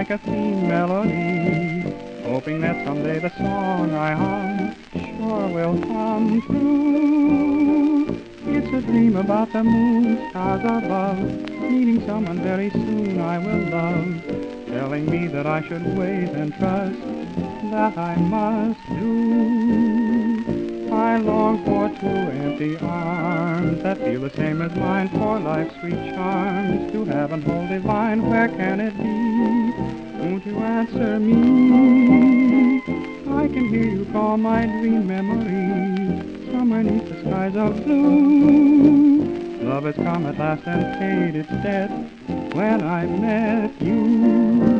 like a theme melody, hoping that someday the song I hum sure will come true. It's a dream about the moon, stars above, meeting someone very soon I will love, telling me that I should wait and trust, that I must do. I long for two empty arms that feel the same as mine, for life's sweet charms to have and hold divine. Where can it be? Won't you answer me? I can hear you call my dream memories somewhere neath the skies of blue. Love has come at last and paid its debt when I met you.